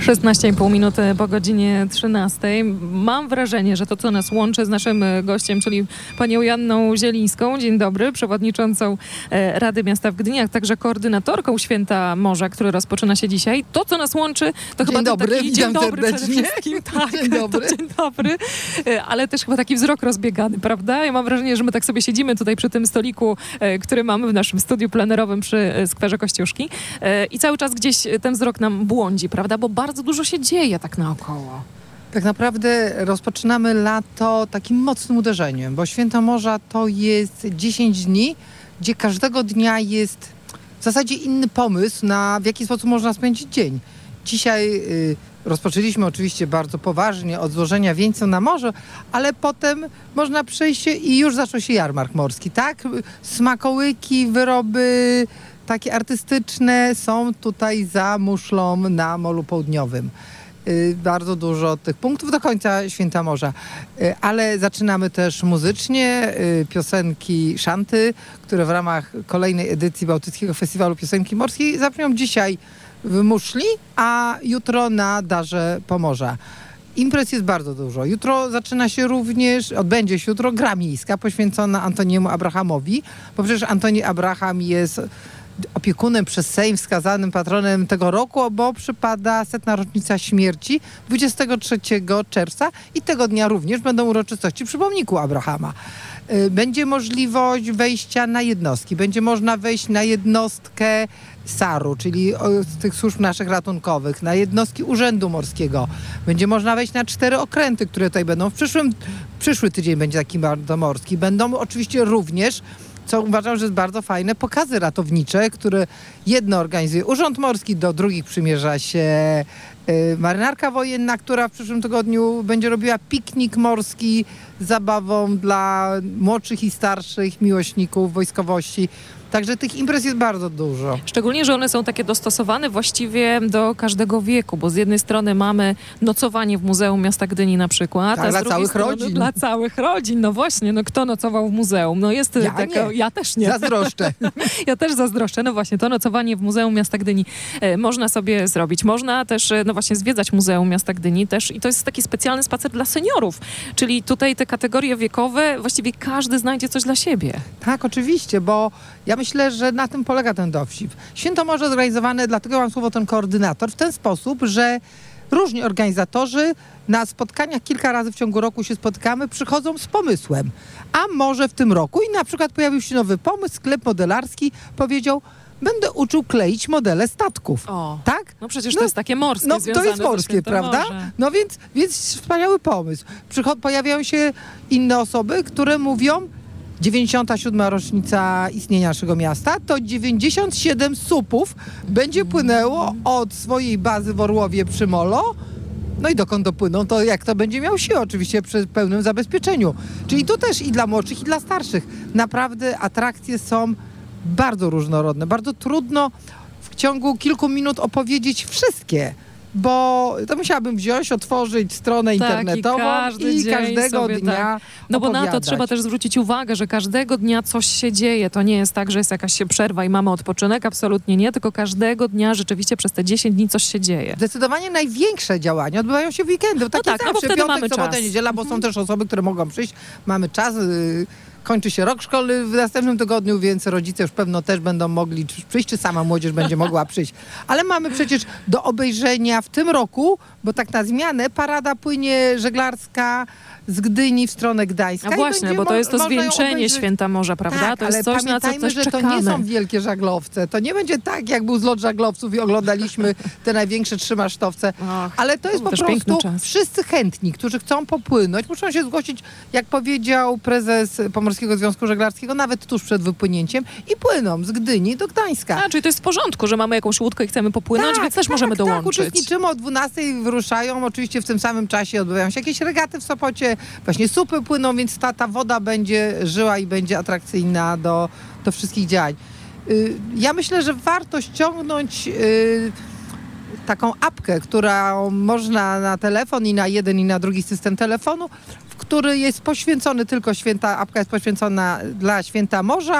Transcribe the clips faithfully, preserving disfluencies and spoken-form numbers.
szesnaście i pół minuty po godzinie trzynastej. Mam wrażenie, że to, co nas łączy z naszym gościem, czyli panią Joanną Zielińską, dzień dobry, przewodniczącą Rady Miasta w Gdyni, a także koordynatorką Święta Morza, który rozpoczyna się dzisiaj. To, co nas łączy, to dzień chyba dobry, taki dzień dobry serdecznie. przede wszystkim. Tak, dzień dobry. dzień dobry. Ale też chyba taki wzrok rozbiegany, prawda? Ja mam wrażenie, że my tak sobie siedzimy tutaj przy tym stoliku, który mamy w naszym studiu plenerowym przy Skwerze Kościuszki i cały czas gdzieś ten wzrok nam błądzi, prawda? Bo bardzo dużo się dzieje tak naokoło. Tak naprawdę rozpoczynamy lato takim mocnym uderzeniem, bo Święto Morza to jest dziesięć dni, gdzie każdego dnia jest w zasadzie inny pomysł na w jaki sposób można spędzić dzień. Dzisiaj y, rozpoczęliśmy oczywiście bardzo poważnie od złożenia wieńca na morze, ale potem można przejść się i już zaczął się jarmark morski, tak? Smakołyki, wyroby takie artystyczne są tutaj za muszlą na Molu Południowym. Y, bardzo dużo tych punktów do końca Święta Morza. Y, ale zaczynamy też muzycznie, y, piosenki szanty, które w ramach kolejnej edycji Bałtyckiego Festiwalu Piosenki Morskiej zabrzmią dzisiaj w Muszli, a jutro na Darze Pomorza. Imprez jest bardzo dużo. Jutro zaczyna się również, odbędzie się jutro gra miejska poświęcona Antoniemu Abrahamowi, bo przecież Antoni Abraham jest opiekunem przez Sejm wskazanym patronem tego roku, bo przypada setna rocznica śmierci dwudziestego trzeciego czerwca i tego dnia również będą uroczystości przy pomniku Abrahama. Będzie możliwość wejścia na jednostki. Będzie można wejść na jednostkę saru, czyli z tych służb naszych ratunkowych, na jednostki Urzędu Morskiego. Będzie można wejść na cztery okręty, które tutaj będą. W przyszłym, przyszły tydzień będzie taki bardzo morski. Będą oczywiście również, co uważam, że jest bardzo fajne, pokazy ratownicze, które jedno organizuje Urząd Morski, do drugich przymierza się y, Marynarka Wojenna, która w przyszłym tygodniu będzie robiła piknik morski z zabawą dla młodszych i starszych miłośników wojskowości. Także tych imprez jest bardzo dużo. Szczególnie, że one są takie dostosowane właściwie do każdego wieku, bo z jednej strony mamy nocowanie w Muzeum Miasta Gdyni na przykład, tak, a z dla drugiej całych strony rodzin. Dla całych rodzin. No właśnie, no kto nocował w muzeum? No jest ja taka, nie. ja też nie. Zazdroszczę. Ja też zazdroszczę. No właśnie, to nocowanie w Muzeum Miasta Gdyni e, można sobie zrobić. Można też, e, no właśnie, zwiedzać Muzeum Miasta Gdyni też i to jest taki specjalny spacer dla seniorów. Czyli tutaj te kategorie wiekowe, właściwie każdy znajdzie coś dla siebie. Tak, oczywiście, bo ja myślę, że na tym polega ten dowcip. Święto Morze zorganizowane, dlatego mam słowo ten koordynator, w ten sposób, że różni organizatorzy na spotkaniach kilka razy w ciągu roku się spotykamy, przychodzą z pomysłem. A może w tym roku i na przykład pojawił się nowy pomysł, sklep modelarski powiedział, będę uczył kleić modele statków. O, tak? No przecież no, to jest takie morskie, no, związane to jest morskie, prawda? Morze. No więc, więc wspaniały pomysł. Przycho- pojawiają się inne osoby, które mówią, dziewięćdziesiąta siódma rocznica istnienia naszego miasta, to dziewięćdziesiąt siedem supów będzie płynęło od swojej bazy w Orłowie przy Molo. No i dokąd dopłyną, to jak to będzie miał siłę, oczywiście przy pełnym zabezpieczeniu. Czyli tu też i dla młodszych, i dla starszych. Naprawdę atrakcje są bardzo różnorodne. Bardzo trudno w ciągu kilku minut opowiedzieć wszystkie, bo to musiałabym wziąć, otworzyć stronę tak, internetową i, każdy i dzień każdego sobie, dnia tak. No bo opowiadać. na to trzeba też zwrócić uwagę, że każdego dnia coś się dzieje. To nie jest tak, że jest jakaś przerwa i mamy odpoczynek, absolutnie nie, tylko każdego dnia rzeczywiście przez te dziesięć dni coś się dzieje. Zdecydowanie największe działania odbywają się w weekendy. Takie tak, no bo zawsze, wtedy piątek, mamy sobota, czas. niedziela, bo są też osoby, które mogą przyjść. Mamy czas, yy, kończy się rok szkolny w następnym tygodniu, więc rodzice już pewno też będą mogli przyjść, czy sama młodzież będzie mogła przyjść. Ale mamy przecież do obejrzenia w tym roku, bo tak na zmianę, parada płynie żeglarska z Gdyni w stronę Gdańska. A właśnie, bo to jest to zwieńczenie Święta Morza, prawda? Tak, to jest ale coś, na co pamiętajmy, też że czekamy. to nie są wielkie żaglowce. To nie będzie tak, jak był zlot żaglowców i oglądaliśmy te największe trzymasztowce. Och, ale to jest po prostu wszyscy chętni, którzy chcą popłynąć, muszą się zgłosić, jak powiedział prezes Pomorskiego Związku Żeglarskiego, nawet tuż przed wypłynięciem i płyną z Gdyni do Gdańska. A, czyli to jest w porządku, że mamy jakąś łódkę i chcemy popłynąć, tak, więc też tak, możemy tak, dołączyć. Uczestniczymy o dwunastej, wyruszają. Oczywiście w tym samym czasie odbywają się jakieś regaty w Sopocie, właśnie supy płyną, więc ta, ta woda będzie żyła i będzie atrakcyjna do, do wszystkich działań. Yy, ja myślę, że warto ściągnąć yy, taką apkę, którą można na telefon i na jeden i na drugi system telefonu, który jest poświęcony tylko święta, apka jest poświęcona dla Święta Morza.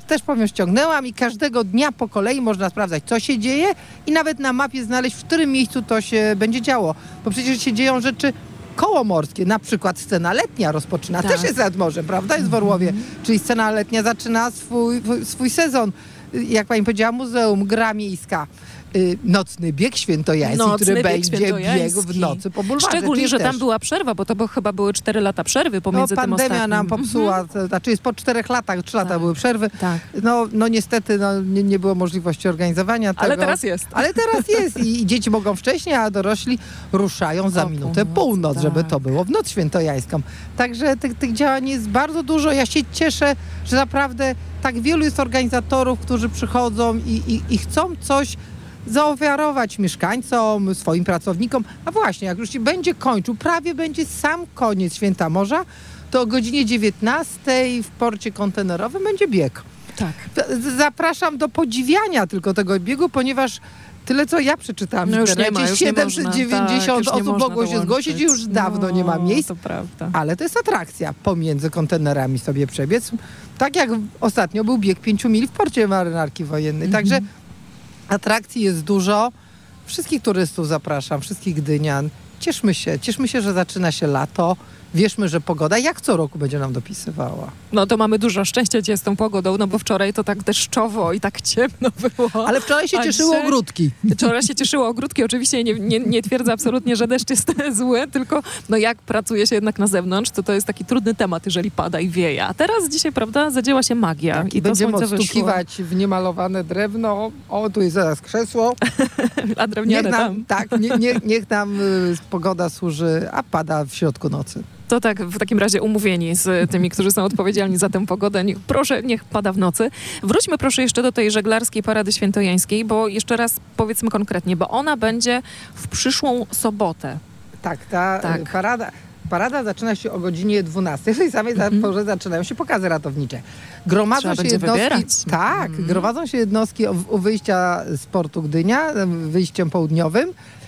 też powiem, ściągnęłam i każdego dnia po kolei można sprawdzać, co się dzieje i nawet na mapie znaleźć, w którym miejscu to się będzie działo. Bo przecież się dzieją rzeczy kołomorskie, na przykład scena letnia rozpoczyna, Tak. też jest nad morzem, prawda, jest w Orłowie, czyli scena letnia zaczyna swój, swój sezon. Jak pani powiedziała, muzeum, gra miejska, y, nocny bieg świętojański, Nocny który bieg będzie świętojański. biegł w nocy po bulwarze. Szczególnie, czyli że tam też, była przerwa, bo to bo chyba były cztery lata przerwy no, pomiędzy tym pandemia ostatnim. nam popsuła, to znaczy jest po czterech latach, trzy lata Tak. były przerwy. Tak. No, no niestety no, nie, nie było możliwości organizowania tego. Ale teraz jest. Ale teraz jest i, i dzieci mogą wcześniej, a dorośli ruszają za O minutę północ, północ, żeby tak. to było w noc świętojańską. Także tych, tych działań jest bardzo dużo. Ja się cieszę, że naprawdę tak wielu jest organizatorów, którzy przychodzą i, i, i chcą coś zaoferować mieszkańcom, swoim pracownikom. A właśnie, jak już się będzie kończył, prawie będzie sam koniec Święta Morza, to o godzinie dziewiętnastej w porcie kontenerowym będzie bieg. Tak. Z- Zapraszam do podziwiania tylko tego biegu, ponieważ tyle, co ja przeczytałam No w już nie internecie, ma, już nie siedemset dziewięćdziesiąt można, tak, już nie osób można mogło się dołączyć. zgłosić i już dawno nie ma No, miejsc. to prawda. Ale to jest atrakcja pomiędzy kontenerami sobie przebiec. Tak jak ostatnio był bieg pięciu mil w porcie Marynarki Wojennej. Także atrakcji jest dużo. Wszystkich turystów zapraszam, wszystkich gdynian. Cieszmy się, cieszmy się, że zaczyna się lato. Wierzmy, że pogoda jak co roku będzie nam dopisywała. No to mamy dużo szczęścia dzisiaj z tą pogodą, no bo wczoraj to tak deszczowo i tak ciemno było. Ale wczoraj się A cieszyły dzisiaj- ogródki. Wczoraj się cieszyło ogródki. Oczywiście nie, nie, nie twierdzę absolutnie, że deszcz jest zły, tylko no jak pracuje się jednak na zewnątrz, to to jest taki trudny temat, jeżeli pada i wieje. A teraz dzisiaj, prawda, zadziała się magia. Tak, I I to będziemy słońce wyszło. odstukiwać w niemalowane drewno. O, tu jest zaraz krzesło. A Niech drewniane nam, tam. tak, nie, nie, niech nam y, pogoda służy, a pada w środku nocy. To tak w takim razie umówieni z tymi, którzy są odpowiedzialni za tę pogodę. Niech, proszę, niech pada w nocy. Wróćmy proszę jeszcze do tej żeglarskiej parady świętojańskiej, bo jeszcze raz powiedzmy konkretnie, bo ona będzie w przyszłą sobotę. Tak, ta Tak. tak. parada... Parada zaczyna się o godzinie dwunastej. W tej samej Mhm. porze zaczynają się pokazy ratownicze. Gromadzą Trzeba się będzie jednostki. wybierać. Tak, Mhm. gromadzą się jednostki u- u wyjścia z portu Gdynia, wyjściem południowym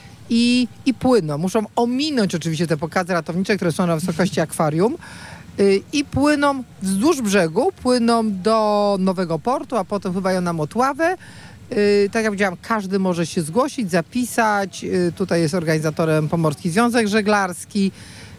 i, i płyną. Muszą ominąć oczywiście te pokazy ratownicze, które są na wysokości akwarium. y, I płyną wzdłuż brzegu, płyną do Nowego Portu, a potem pływają na Motławę. Y, Tak jak powiedziałam, każdy może się zgłosić, zapisać. Y, Tutaj jest organizatorem Pomorski Związek Żeglarski.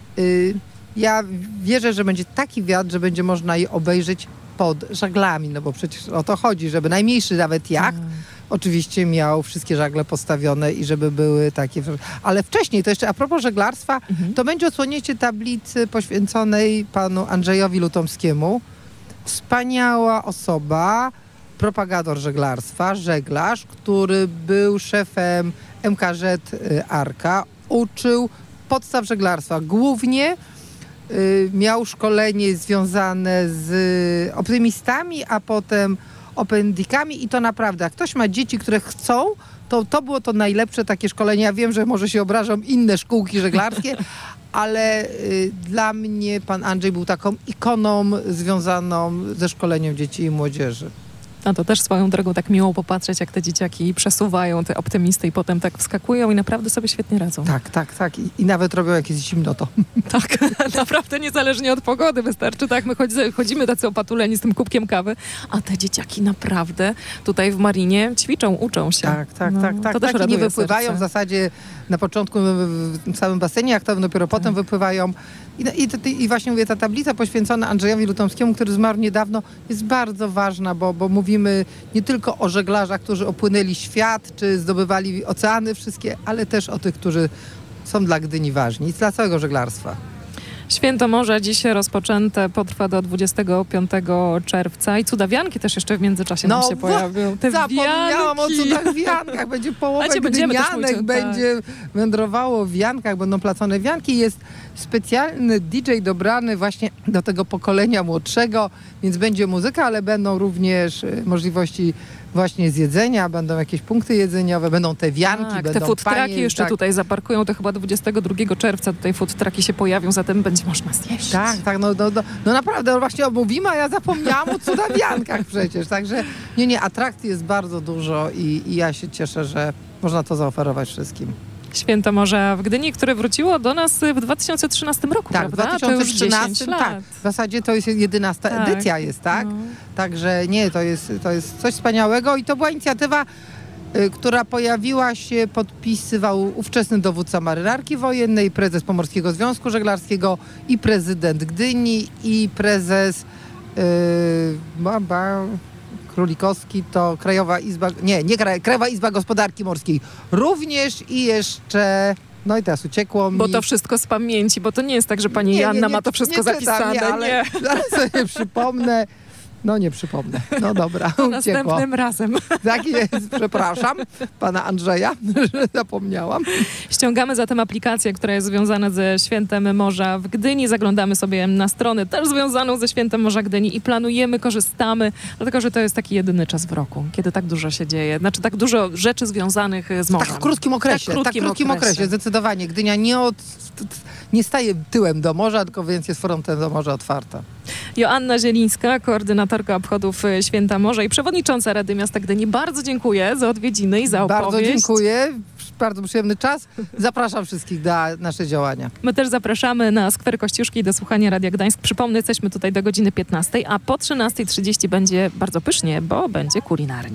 Y, Ja wierzę, że będzie taki wiatr, że będzie można je obejrzeć pod żaglami, no bo przecież o to chodzi, żeby najmniejszy nawet jacht oczywiście miał wszystkie żagle postawione i żeby były takie. Ale wcześniej, to jeszcze a propos żeglarstwa, Mhm. to będzie odsłonięcie tablicy poświęconej panu Andrzejowi Lutomskiemu. Wspaniała osoba, propagator żeglarstwa, żeglarz, który był szefem M K Z y, Arka, uczył podstaw żeglarstwa. Głównie y, miał szkolenie związane z optymistami, a potem opendikami i to naprawdę, jak ktoś ma dzieci, które chcą, to to było to najlepsze takie szkolenie. Ja wiem, że może się obrażą inne szkółki żeglarskie, ale y, dla mnie pan Andrzej był taką ikoną związaną ze szkoleniem dzieci i młodzieży. A to też swoją drogą tak miło popatrzeć, jak te dzieciaki przesuwają te optymisty i potem tak wskakują i naprawdę sobie świetnie radzą. Tak, tak, tak. I, i nawet robią jak jest zimno to. Tak, naprawdę niezależnie od pogody wystarczy, tak, my chodzi- chodzimy tacy opatuleni z tym kubkiem kawy, a te dzieciaki naprawdę tutaj w Marinie ćwiczą, uczą się. Tak, tak, No, tak, tak. To też tak i nie raduje wypływają serce. w zasadzie na początku w w samym basenie jachtowym, dopiero potem wypływają. I, i, t- I właśnie mówię, ta tablica poświęcona Andrzejowi Lutomskiemu, który zmarł niedawno, jest bardzo ważna, bo, bo mówimy nie tylko o żeglarzach, którzy opłynęli świat, czy zdobywali oceany wszystkie, ale też o tych, którzy są dla Gdyni ważni i dla całego żeglarstwa. Święto Morza dziś rozpoczęte, potrwa do dwudziestego piątego czerwca i cudawianki też jeszcze w międzyczasie nam No, się bo- pojawią. Te Zapomniałam o wianki. cudach wiankach. Będzie połowę Macie, będziemy też gdynianek, mówić, będzie wędrowało w wiankach, będą placone wianki. Jest specjalny D J dobrany właśnie do tego pokolenia młodszego, więc będzie muzyka, ale będą również y, możliwości właśnie zjedzenia, będą jakieś punkty jedzeniowe, będą te wianki, Tak, będą te food panie, trucki jeszcze tak. tutaj zaparkują, to chyba dwudziestego drugiego czerwca tutaj food trucki się pojawią, zatem będzie można zjeść. Tak, tak, no, no, no, no naprawdę, no właśnie omówimy, a ja zapomniałam o cudawiankach przecież, także nie, nie, atrakcji jest bardzo dużo i, i ja się cieszę, że można to zaoferować wszystkim. Święto Morza w Gdyni, które wróciło do nas w dwa tysiące trzynastym roku, Tak, w prawda? dwa tysiące trzynastym, To już dziesięć tak. lat. W zasadzie to jest jedenasta Tak. edycja jest, tak? No. Także nie, to jest, to jest coś wspaniałego i to była inicjatywa, y, która pojawiła się, podpisywał ówczesny dowódca marynarki wojennej, prezes Pomorskiego Związku Żeglarskiego i prezydent Gdyni i prezes y, Baba Królikowski, to Krajowa Izba, nie, nie Kraj- Krajowa Izba Gospodarki Morskiej również i jeszcze, no i teraz uciekło mi. Bo to wszystko z pamięci, bo to nie jest tak, że pani Nie, nie, Joanna nie, ma to wszystko nie czytam, zapisane. nie, ale nie. zaraz sobie przypomnę. No nie przypomnę. No dobra, uciekło. Następnym razem. Tak jest, przepraszam pana Andrzeja, że zapomniałam. Ściągamy zatem aplikację, która jest związana ze Świętem Morza w Gdyni. Zaglądamy sobie na stronę też związaną ze Świętem Morza Gdyni i planujemy, korzystamy, dlatego że to jest taki jedyny czas w roku, kiedy tak dużo się dzieje. Znaczy tak dużo rzeczy związanych z morzem. Tak w krótkim okresie, Tak w krótkim tak w krótkim okresie. okresie. Zdecydowanie. Gdynia nie, od, nie staje tyłem do morza, tylko więc jest frontem do morza otwarta. Joanna Zielińska, koordynatorka obchodów Święta Morza i przewodnicząca Rady Miasta Gdyni. Bardzo dziękuję za odwiedziny i za opowieść. Bardzo dziękuję. Bardzo przyjemny czas. Zapraszam wszystkich do nasze działania. My też zapraszamy na skwer Kościuszki do słuchania Radia Gdańsk. Przypomnę, jesteśmy tutaj do godziny piętnastej, a po trzynastej trzydzieści będzie bardzo pysznie, bo będzie kulinarnie.